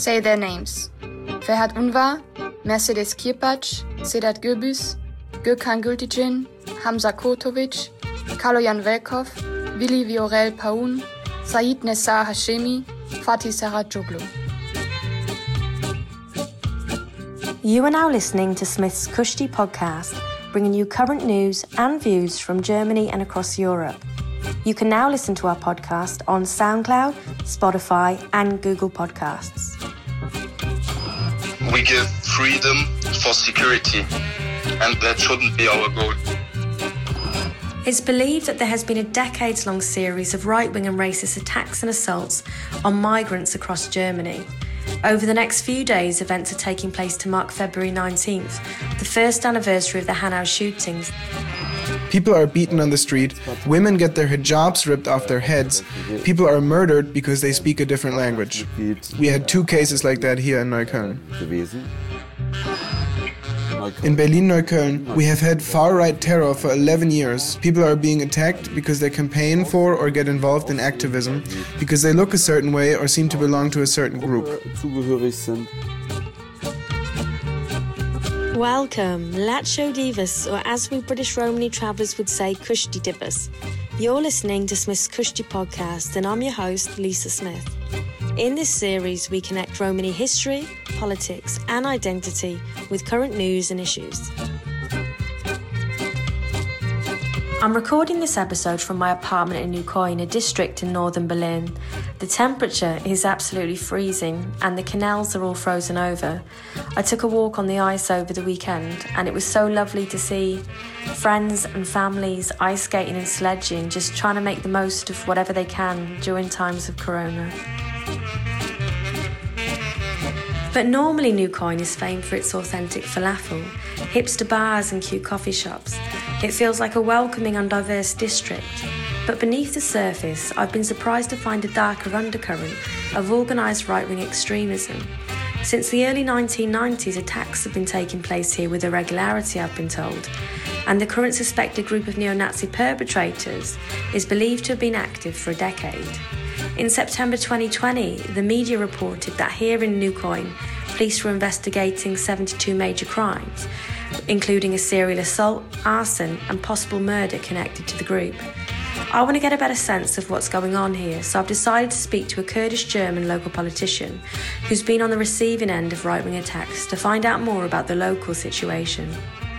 say their names. Ferhat Unvar, Mercedes Kirpac, Sedat Gürbüz, Gökhan Gültekin, Hamza Kurtovic, Kaloyan Velkov, Willi Viorel Paun, Said Nessar Hashemi, Fatih Saracoglu. You are now listening to Smith's Kushti podcast, bringing you current news and views from Germany and across Europe. You can now listen to our podcast on SoundCloud, Spotify, and Google Podcasts. We give freedom for security, and that shouldn't be our goal. It's believed that there has been a decades-long series of right-wing and racist attacks and assaults on migrants across Germany. Over the next few days, events are taking place to mark February 19th, the first anniversary of the Hanau shootings. People are beaten on the street, women get their hijabs ripped off their heads, people are murdered because they speak a different language. We had 2 cases like that here in Neukölln. In Berlin-Neukölln, we have had far-right terror for 11 years. People are being attacked because they campaign for or get involved in activism, because they look a certain way or seem to belong to a certain group. Welcome, Lacho Divas, or as we British Romani travellers would say, Kushti Divas. You're listening to Smith's Kushti podcast, and I'm your host, Lisa Smith. In this series, we connect Romani history, politics, and identity with current news and issues. I'm recording this episode from my apartment in Neukölln, a district in northern Berlin. The temperature is absolutely freezing and the canals are all frozen over. I took a walk on the ice over the weekend and it was so lovely to see friends and families ice skating and sledging, just trying to make the most of whatever they can during times of corona. But normally Neukölln is famed for its authentic falafel, hipster bars and cute coffee shops. It feels like a welcoming and diverse district. But beneath the surface, I've been surprised to find a darker undercurrent of organised right-wing extremism. Since the early 1990s, attacks have been taking place here with irregularity, I've been told, and the current suspected group of neo-Nazi perpetrators is believed to have been active for a decade. In September 2020, the media reported that here in Neukölln, police were investigating 72 major crimes, including a serial assault, arson and possible murder connected to the group. I want to get a better sense of what's going on here, so I've decided to speak to a Kurdish German local politician who's been on the receiving end of right-wing attacks to find out more about the local situation.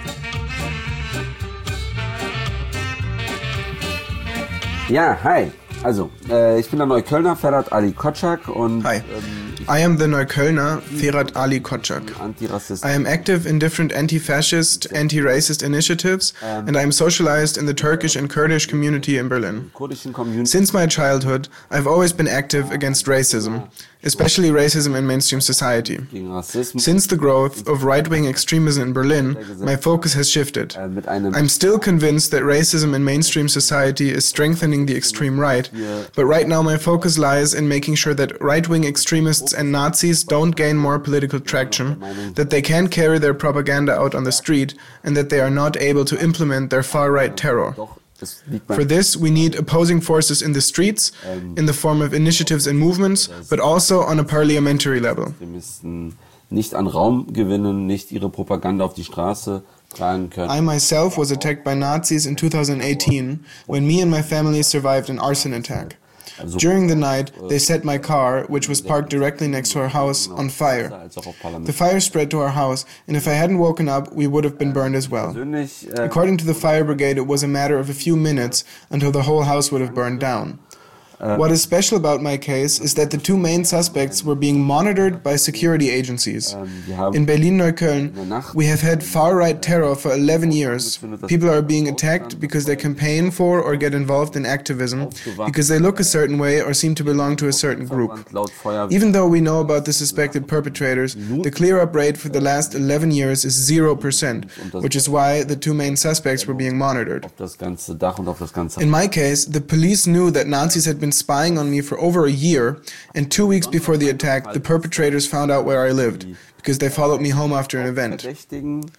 Ja, hi. Also, ich bin der Neuköllner Ferhat Ali Kotschak und... Hi. I am the Neuköllner Ferhat Ali Kotschak. I am active in different anti-fascist, anti-racist initiatives, and I am socialized in the Turkish and Kurdish community in Berlin. Since my childhood, I've always been active against racism, especially racism in mainstream society. Since the growth of right-wing extremism in Berlin, my focus has shifted. I'm still convinced that racism in mainstream society is strengthening the extreme right, but right now my focus lies in making sure that right-wing extremists and Nazis don't gain more political traction, that they can't carry their propaganda out on the street, and that they are not able to implement their far-right terror. For this, we need opposing forces in the streets, in the form of initiatives and movements, but also on a parliamentary level. Nicht an Raum gewinnen, nicht ihre Propaganda auf die Straße tragen können. I myself was attacked by Nazis in 2018 when me and my family survived an arson attack. During the night, they set my car, which was parked directly next to our house, on fire. The fire spread to our house, and if I hadn't woken up, we would have been burned as well. According to the fire brigade, it was a matter of a few minutes until the whole house would have burned down. What is special about my case is that the 2 main suspects were being monitored by security agencies. In Berlin-Neukölln, we have had far-right terror for 11 years. People are being attacked because they campaign for or get involved in activism, because they look a certain way or seem to belong to a certain group. Even though we know about the suspected perpetrators, the clear-up rate for the last 11 years is 0%, which is why the 2 main suspects were being monitored. In my case, the police knew that Nazis had been spying on me for over a year, and 2 weeks before the attack, the perpetrators found out where I lived, because they followed me home after an event.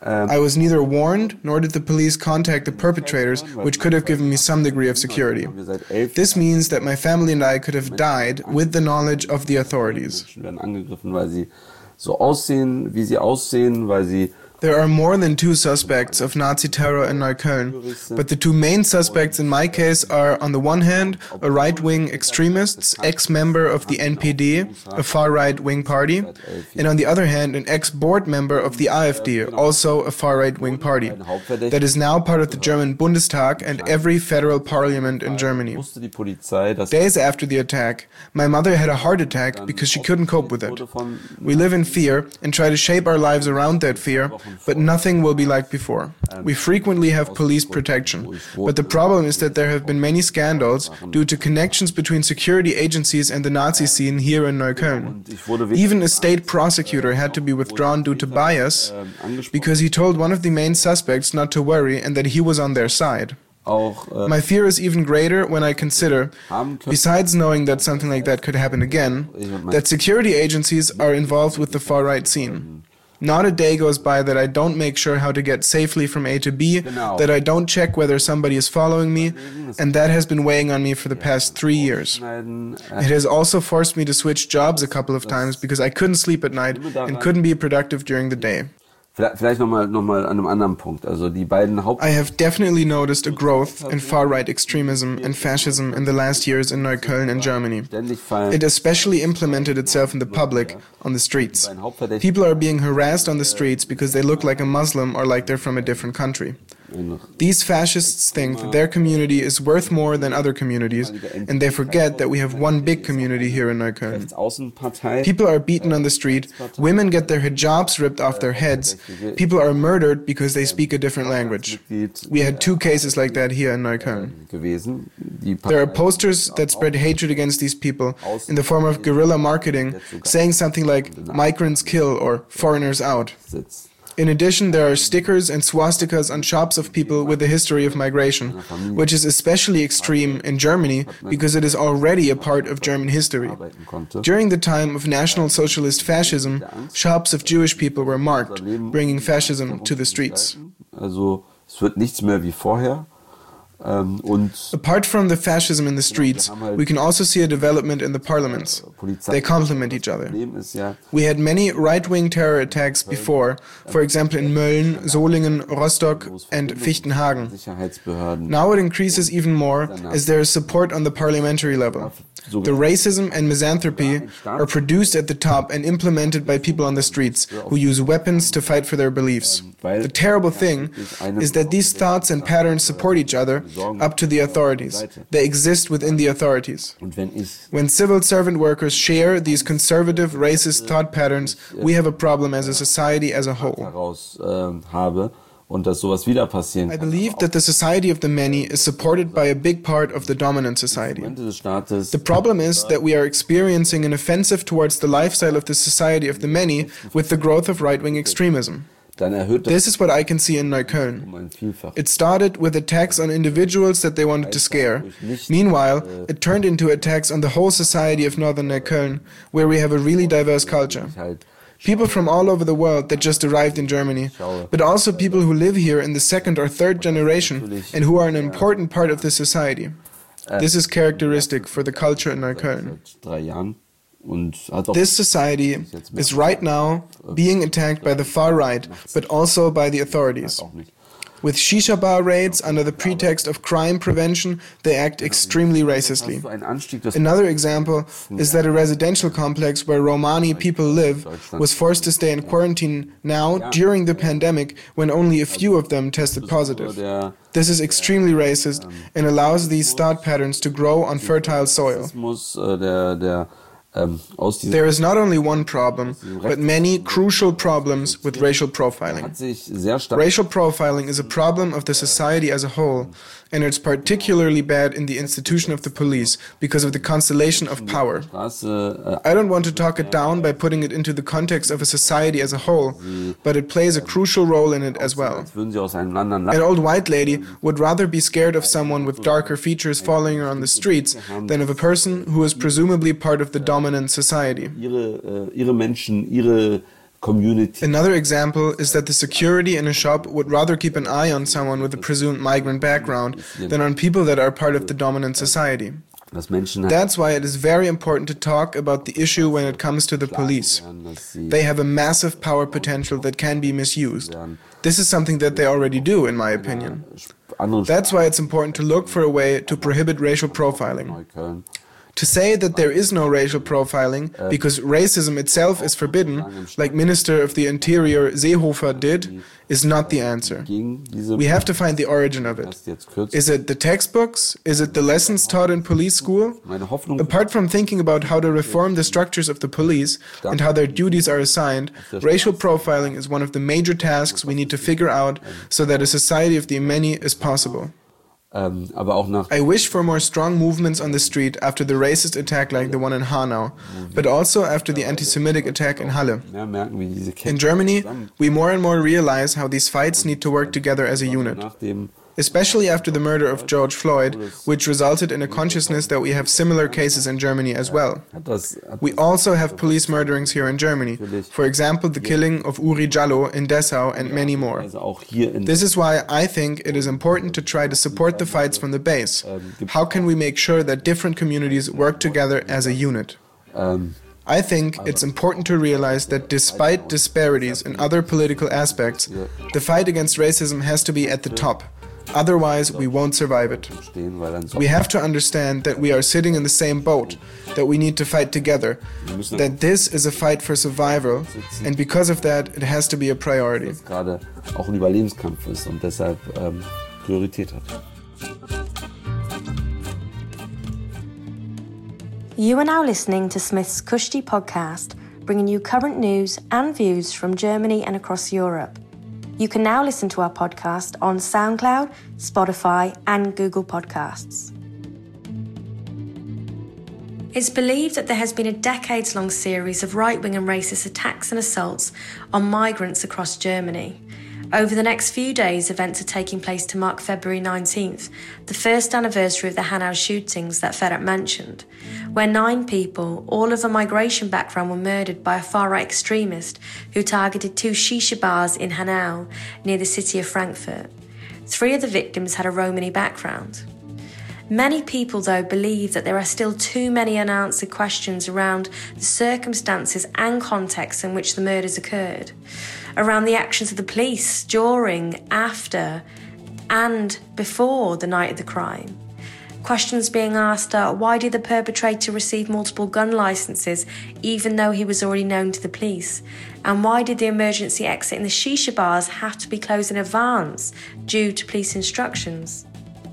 I was neither warned nor did the police contact the perpetrators, which could have given me some degree of security. This means that my family and I could have died with the knowledge of the authorities. There are more than 2 suspects of Nazi terror in Neukölln, but the 2 main suspects in my case are, on the one hand, a right-wing extremist, ex-member of the NPD, a far-right-wing party, and on the other hand, an ex-board member of the AfD, also a far-right-wing party, that is now part of the German Bundestag and every federal parliament in Germany. Days after the attack, my mother had a heart attack because she couldn't cope with it. We live in fear and try to shape our lives around that fear, but nothing will be like before. We frequently have police protection, but the problem is that there have been many scandals due to connections between security agencies and the Nazi scene here in Neukölln. Even a state prosecutor had to be withdrawn due to bias because he told one of the main suspects not to worry and that he was on their side. My fear is even greater when I consider, besides knowing that something like that could happen again, that security agencies are involved with the far-right scene. Not a day goes by that I don't make sure how to get safely from A to B, that I don't check whether somebody is following me, and that has been weighing on me for the past 3 years. It has also forced me to switch jobs a couple of times because I couldn't sleep at night and couldn't be productive during the day. Vielleicht noch mal an einem anderen Punkt. Also die beiden I have definitely noticed a growth in far-right extremism and fascism in the last years in Neukölln and Germany. It especially implemented itself in the public, on the streets. People are being harassed on the streets because they look like a Muslim or like they're from a different country. These fascists think that their community is worth more than other communities, and they forget that we have one big community here in Neukölln. People are beaten on the street, women get their hijabs ripped off their heads, people are murdered because they speak a different language. We had 2 cases like that here in Neukölln. There are posters that spread hatred against these people in the form of guerrilla marketing, saying something like "migrants kill" or "foreigners out." In addition, there are stickers and swastikas on shops of people with a history of migration, which is especially extreme in Germany because it is already a part of German history. During the time of National Socialist fascism, shops of Jewish people were marked, bringing fascism to the streets. Also, es wird nichts mehr wie vorher. Apart from the fascism in the streets, we can also see a development in the parliaments. They complement each other. We had many right-wing terror attacks before, for example in Mölln, Solingen, Rostock and Fichtenhagen. Now it increases even more as there is support on the parliamentary level. The racism and misanthropy are produced at the top and implemented by people on the streets who use weapons to fight for their beliefs. The terrible thing is that these thoughts and patterns support each other up to the authorities. They exist within the authorities. When civil servant workers share these conservative, racist thought patterns, we have a problem as a society as a whole. I believe that the society of the many is supported by a big part of the dominant society. The problem is that we are experiencing an offensive towards the lifestyle of the society of the many with the growth of right-wing extremism. This is what I can see in Neukölln. It started with attacks on individuals that they wanted to scare. Meanwhile, it turned into attacks on the whole society of northern Neukölln, where we have a really diverse culture. People from all over the world that just arrived in Germany, but also people who live here in the 2nd or 3rd generation and who are an important part of the society. This is characteristic for the culture in Neukölln. This society is right now being attacked by the far right, but also by the authorities. With shisha bar raids under the pretext of crime prevention, they act extremely racistly. Another example is that a residential complex where Romani people live was forced to stay in quarantine now during the pandemic when only a few of them tested positive. This is extremely racist and allows these thought patterns to grow on fertile soil. There is not only one problem, but many crucial problems with racial profiling. Racial profiling is a problem of the society as a whole, and it's particularly bad in the institution of the police because of the constellation of power. I don't want to talk it down by putting it into the context of a society as a whole, but it plays a crucial role in it as well. An old white lady would rather be scared of someone with darker features following her on the streets than of a person who is presumably part of the dominant society. community. Another example is that the security in a shop would rather keep an eye on someone with a presumed migrant background than on people that are part of the dominant society. That's why it is very important to talk about the issue when it comes to the police. They have a massive power potential that can be misused. This is something that they already do, in my opinion. That's why it's important to look for a way to prohibit racial profiling. To say that there is no racial profiling because racism itself is forbidden, like Minister of the Interior Seehofer did, is not the answer. We have to find the origin of it. Is it the textbooks? Is it the lessons taught in police school? Apart from thinking about how to reform the structures of the police and how their duties are assigned, racial profiling is one of the major tasks we need to figure out so that a society of the many is possible. I wish for more strong movements on the street after the racist attack like the one in Hanau, but also after the anti-Semitic attack in Halle. In Germany, we more and more realize how these fights need to work together as a unit. Especially after the murder of George Floyd, which resulted in a consciousness that we have similar cases in Germany as well. We also have police murderings here in Germany, for example the killing of Uri Jallo in Dessau and many more. This is why I think it is important to try to support the fights from the base. How can we make sure that different communities work together as a unit? I think it's important to realize that despite disparities in other political aspects, the fight against racism has to be at the top. Otherwise, we won't survive it. We have to understand that we are sitting in the same boat, that we need to fight together, that this is a fight for survival, and because of that, it has to be a priority. Gerade auch ein Überlebenskampf ist und deshalb Priorität hat. You are now listening to Smith's Kushti podcast, bringing you current news and views from Germany and across Europe. You can now listen to our podcast on SoundCloud, Spotify, and Google Podcasts. It's believed that there has been a decades-long series of right-wing and racist attacks and assaults on migrants across Germany. Over the next few days, events are taking place to mark February 19th, the first anniversary of the Hanau shootings that Ferhat mentioned, where 9 people, all of a migration background, were murdered by a far-right extremist who targeted 2 shisha bars in Hanau, near the city of Frankfurt. 3 of the victims had a Romani background. Many people, though, believe that there are still too many unanswered questions around the circumstances and context in which the murders occurred, around the actions of the police during, after, and before the night of the crime. Questions being asked are, why did the perpetrator receive multiple gun licenses even though he was already known to the police? And why did the emergency exit in the shisha bars have to be closed in advance due to police instructions?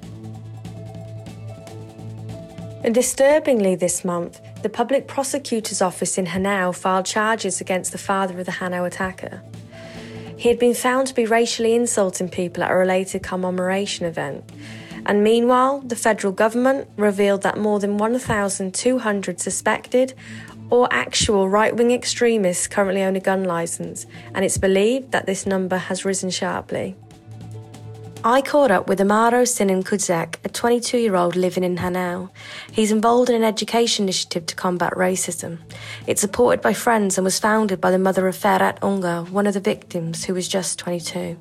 And disturbingly this month, the Public Prosecutor's Office in Hanau filed charges against the father of the Hanau attacker. He had been found to be racially insulting people at a related commemoration event. And meanwhile, the federal government revealed that more than 1,200 suspected or actual right-wing extremists currently own a gun licence, and it's believed that this number has risen sharply. I caught up with Amaro Sinan Kudzak, a 22-year-old living in Hanau. He's involved in an education initiative to combat racism. It's supported by friends and was founded by the mother of Ferhat Ungar, one of the victims, who was just 22.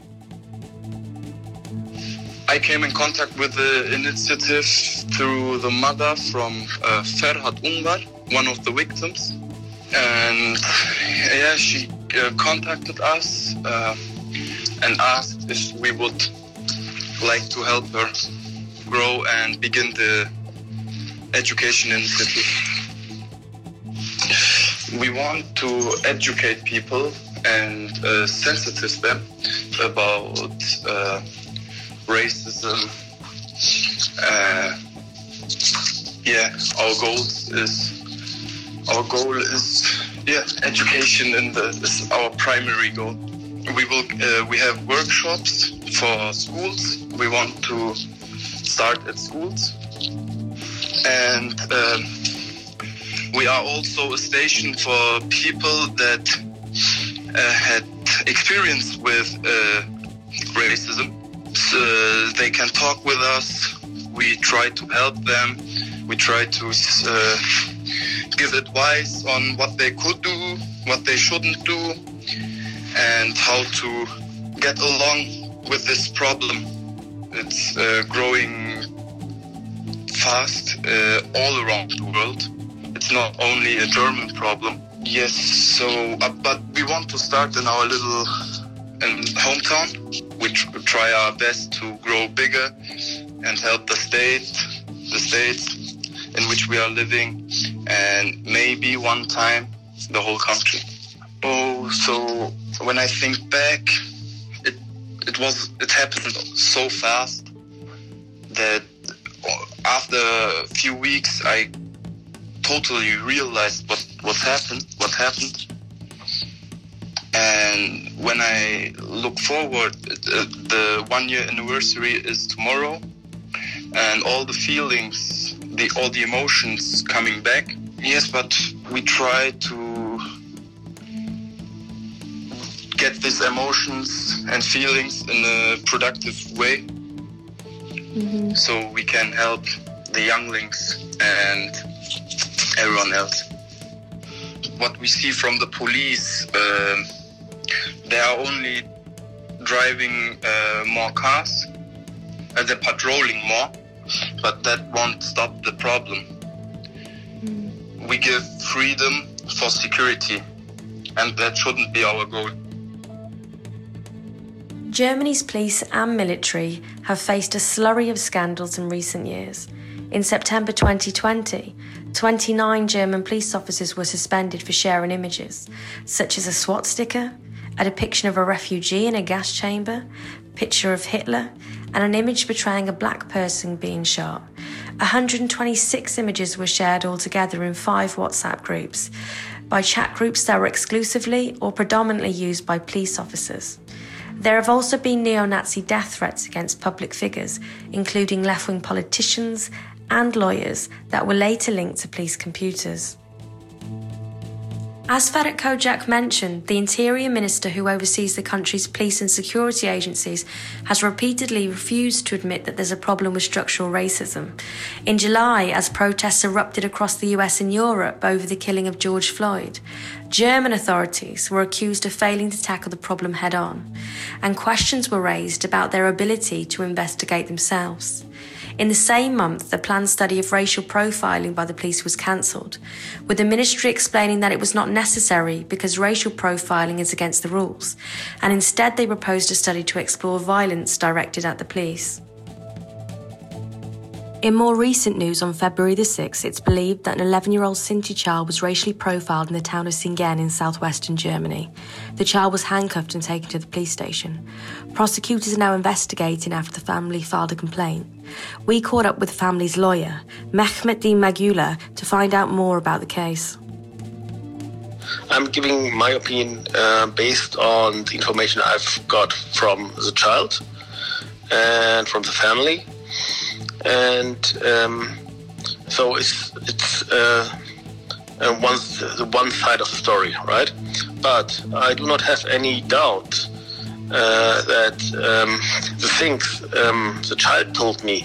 I came in contact with the initiative through the mother from Ferhat Ungar, one of the victims. And yeah, she contacted us and asked if we would like to help her grow and begin the education initiative. We want to educate people and sensitize them about racism. Our goal is education, and is our primary goal. We have workshops for schools. We want to start at schools, and we are also a station for people that had experience with racism. So they can talk with us. We try to help them. We try to give advice on what they could do, what they shouldn't do. and how to get along with this problem. It's growing fast all around the world. It's not only a German problem. Yes, so but we want to start in our little hometown. We try our best to grow bigger and help the states in which we are living, and maybe one time the whole country. Oh, so when I think back, it happened so fast that after a few weeks I totally realized what happened. And when I look forward, the 1 year anniversary is tomorrow, and all the feelings, all the emotions coming back. Yes, but we try to get these emotions and feelings in a productive way, so we can help the younglings and everyone else. What we see from the police, they are only driving more cars, and they're patrolling more, but that won't stop the problem. We give freedom for security, and that shouldn't be our goal. Germany's police and military have faced a slurry of scandals in recent years. In September 2020, 29 German police officers were suspended for sharing images, such as a SWAT sticker, a depiction of a refugee in a gas chamber, a picture of Hitler, and an image portraying a black person being shot. 126 images were shared altogether in 5 WhatsApp groups, by chat groups that were exclusively or predominantly used by police officers. There have also been neo-Nazi death threats against public figures, including left-wing politicians and lawyers, that were later linked to police computers. As Ferhat Kocak mentioned, the Interior Minister who oversees the country's police and security agencies has repeatedly refused to admit that there's a problem with structural racism. In July, as protests erupted across the US and Europe over the killing of George Floyd, German authorities were accused of failing to tackle the problem head-on, and questions were raised about their ability to investigate themselves. In the same month, the planned study of racial profiling by the police was cancelled, with the ministry explaining that it was not necessary because racial profiling is against the rules, and instead they proposed a study to explore violence directed at the police. In more recent news, on February the 6th, it's believed that an 11-year-old Sinti child was racially profiled in the town of Singen in southwestern Germany. The child was handcuffed and taken to the police station. Prosecutors are now investigating after the family filed a complaint. We caught up with the family's lawyer, Mehmet Magula, to find out more about the case. I'm giving my opinion based on the information I've got from the child and from the family. And so it's one side of the story, right? But I do not have any doubt that the things the child told me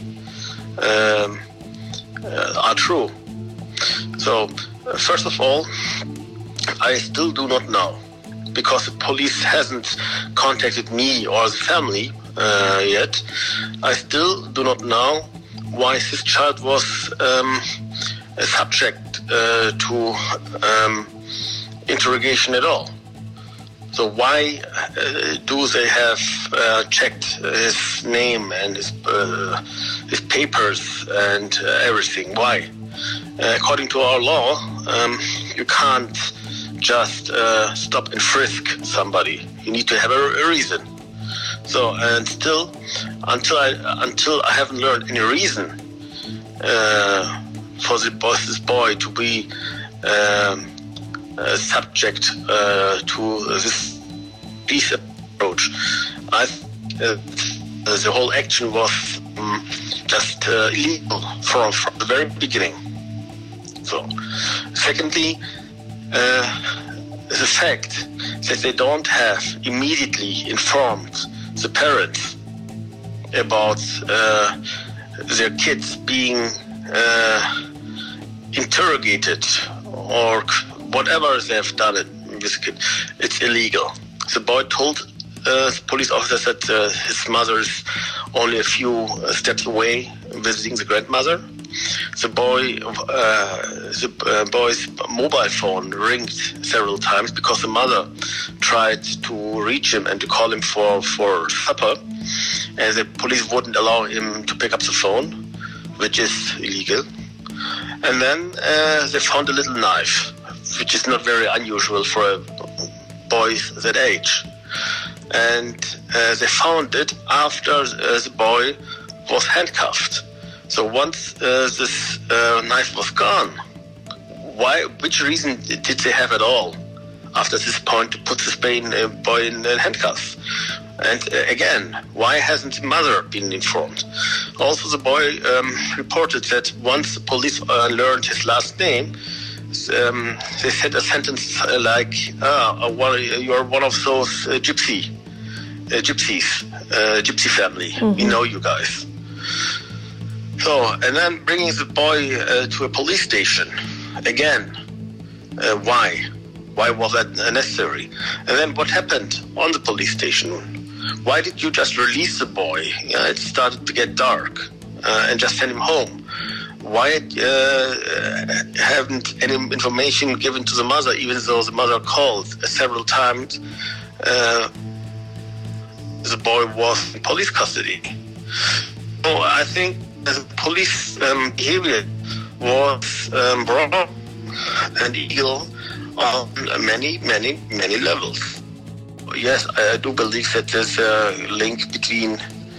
are true. So first of all, I still do not know, because the police hasn't contacted me or the family yet. I still do not know why this child was subject to interrogation at all. So why do they have checked his name and his papers and everything? Why? According to our law, you can't just stop and frisk somebody. You need to have a reason. So, and still, until I haven't learned any reason for this boy to be subject to this police approach, the whole action was just illegal from the very beginning. So, secondly, the fact that they don't have immediately informed the parents about their kids being interrogated or whatever they have done it with kid, it's illegal. The boy told the police officers that his mother is only a few steps away visiting the grandmother. The boy's mobile phone ringed several times because the mother tried to reach him and to call him for supper, and the police wouldn't allow him to pick up the phone, which is illegal. And then they found a little knife, which is not very unusual for a boy that age. And they found it after the boy was handcuffed. So once this knife was gone, which reason did they have at all after this point to put this boy in handcuffs? And again, why hasn't the mother been informed? Also, the boy reported that once the police learned his last name, they said a sentence like, you're one of those gypsy family. Mm-hmm. We know you guys. So, and then bringing the boy to a police station. Again, why? Why was that necessary? And then what happened on the police station? Why did you just release the boy? It started to get dark, and just send him home. Why haven't any information given to the mother, even though the mother called several times? The boy was in police custody. So I think the police behavior was wrong and illegal on many levels. Yes, I do believe that there's a link between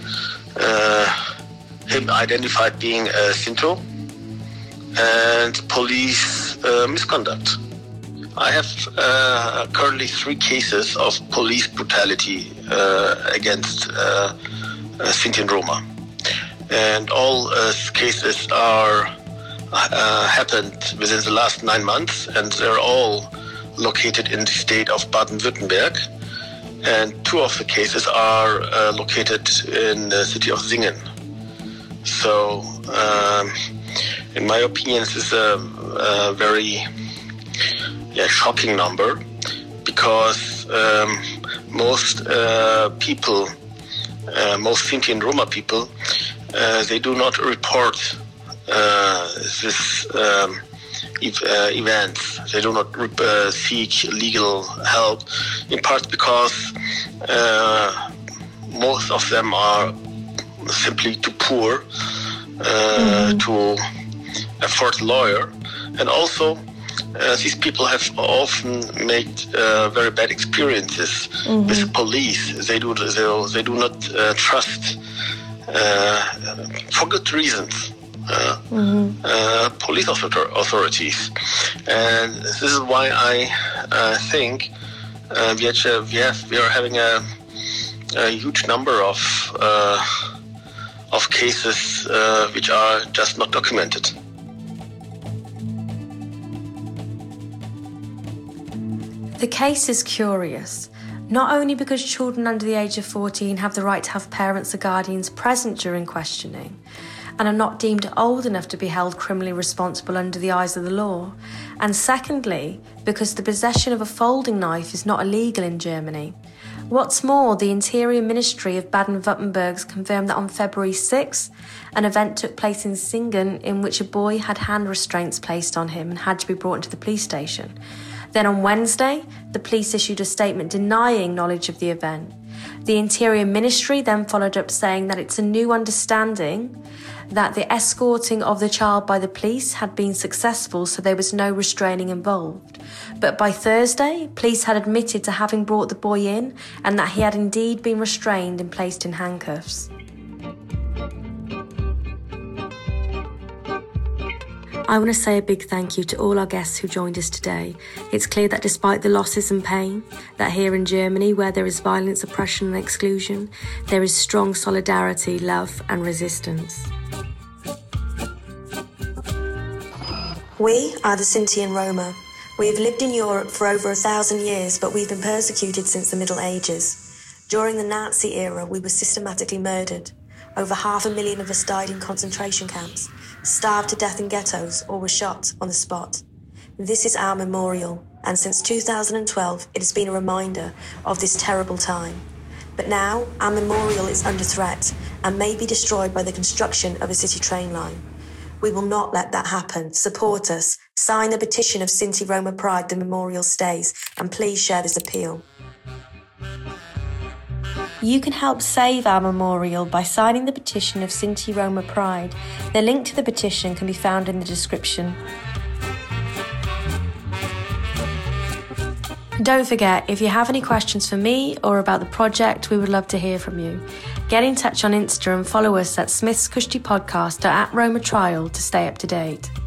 him identified being a Sinto and police misconduct. I have currently 3 cases of police brutality against Sinti and Roma. And all cases are happened within the last 9 months, and they're all located in the state of Baden-Württemberg. And 2 of the cases are located in the city of Singen. So, in my opinion, this is a very shocking number, because most people, most Sinti and Roma people, they do not report this events. They do not seek legal help, in part because most of them are simply too poor to afford a lawyer, and also these people have often made very bad experiences with the police. They do not trust, for good reasons, police authorities, and this is why I think we are having a huge number of cases which are just not documented. The case is curious, not only because children under the age of 14 have the right to have parents or guardians present during questioning, and are not deemed old enough to be held criminally responsible under the eyes of the law, and secondly, because the possession of a folding knife is not illegal in Germany. What's more, the Interior Ministry of Baden-Württemberg confirmed that on February 6th, an event took place in Singen in which a boy had hand restraints placed on him and had to be brought into the police station. Then on Wednesday, the police issued a statement denying knowledge of the event. The Interior Ministry then followed up saying that it's a new understanding that the escorting of the child by the police had been successful, so there was no restraining involved. But by Thursday, police had admitted to having brought the boy in and that he had indeed been restrained and placed in handcuffs. I want to say a big thank you to all our guests who joined us today. It's clear that despite the losses and pain, that here in Germany, where there is violence, oppression and exclusion, there is strong solidarity, love and resistance. We are the Sinti and Roma. We have lived in Europe for over 1,000 years, but we've been persecuted since the Middle Ages. During the Nazi era, we were systematically murdered. Over 500,000 of us died in concentration camps, starved to death in ghettos, or were shot on the spot. This is our memorial, and since 2012 it has been a reminder of this terrible time. But now our memorial is under threat and may be destroyed by the construction of a city train line. We will not let that happen. Support us. Sign the petition of Sinti Roma Pride, the memorial stays, and please share this appeal. You can help save our memorial by signing the petition of Sinti Roma Pride. The link to the petition can be found in the description. Don't forget, if you have any questions for me or about the project, we would love to hear from you. Get in touch on Insta and follow us at Smith's Cushy Podcast or at Roma Trial to stay up to date.